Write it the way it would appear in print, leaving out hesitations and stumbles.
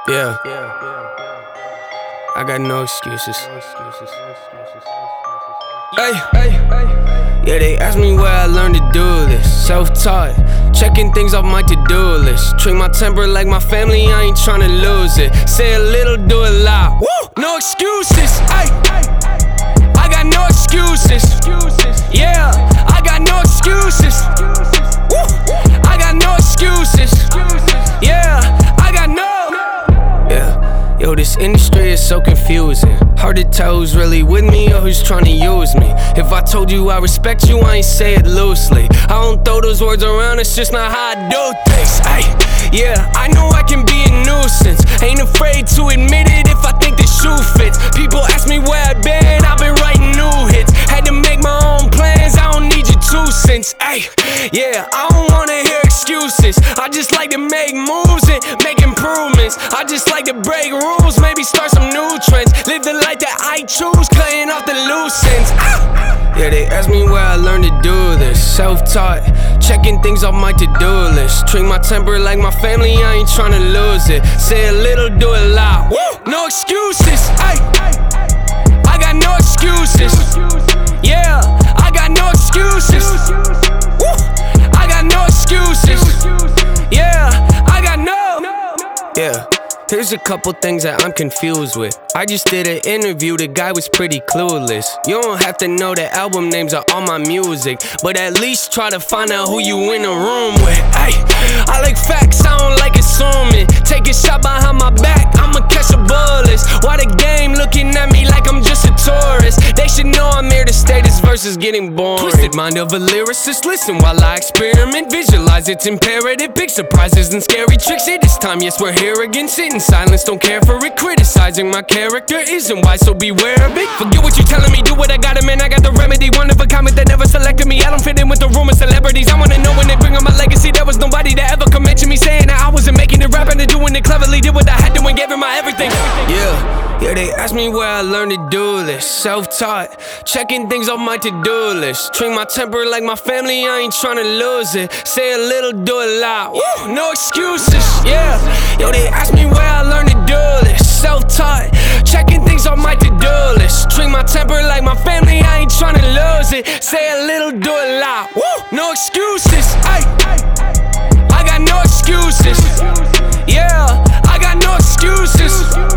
Yeah, I got no excuses. Hey, yeah, they ask me where I learned to do this. Self-taught, checking things off my to-do list. Treat my temper like my family, I ain't tryna lose it. Say a little, do a lot. Woo! No excuses. Ay, I got no excuses. Yeah, I got no excuses. Woo! I got no excuses. Yeah, I got no. Yeah, yo, this industry is so confusing. Hard to tell who's really with me or who's trying to use me. If I told you I respect you, I ain't say it loosely. I don't throw those words around, it's just not how I do things. Ay, yeah, I know I can be a nuisance. Ain't afraid to admit it if I think the shoe fits. People ask me where I've been, I've been writing new hits. Had to make my own plans, I don't need your 2 cents. Ay, yeah, I don't wanna hear excuses. I just like to make moves and make improvements. I just like to break rules, maybe start some new trends. Live the life that I choose, cutting off the loose ends. Yeah, they ask me where I learned to do this. Self-taught, checking things off my to-do list. Treat my temper like my family, I ain't tryna lose it. Say a little, do a lot. Woo! No excuses. Ay, I got no excuses. Yeah, I got no excuses. Woo! I got no excuses. Yeah, I got no. Yeah. Here's a couple things that I'm confused with. I just did an interview, the guy was pretty clueless. You don't have to know the album names of all my music, but at least try to find out who you in the room with. Ay, I like facts, I don't like assuming. Take a shot behind my back, I'ma catch a bullets. Why the game looking at me like I'm just a tourist? They should know I'm here to stay, this verse is getting boring. Twisted mind of a lyricist, listen while I experiment. Visualize it's imperative, big surprises and scary tricks. Hey, this time, yes, we're here again, sitting silence, don't care for it. Criticizing my character isn't wise, so beware of it. Forget what you telling me, do what I gotta, man, I got the remedy. One of a comment that never selected me. I don't fit in with the room of celebrities. I wanna know when they bring on my legacy. There was nobody that ever could mention me saying that I wasn't making it, rapping and doing it cleverly. Did what I had to and gave it my everything. Yeah, they ask me where I learned to do this. Self-taught, checking things off my to-do list. Treat my temper like my family, I ain't tryna lose it. Say a little, do a lot. Woo! No excuses. Yeah, yo, they ask me where I learned to do this. Self-taught, checking things off my to-do list. Treat my temper like my family, I ain't tryna lose it. Say a little, do a lot. Woo! No excuses. Ay, I got no excuses. Yeah, I got no excuses.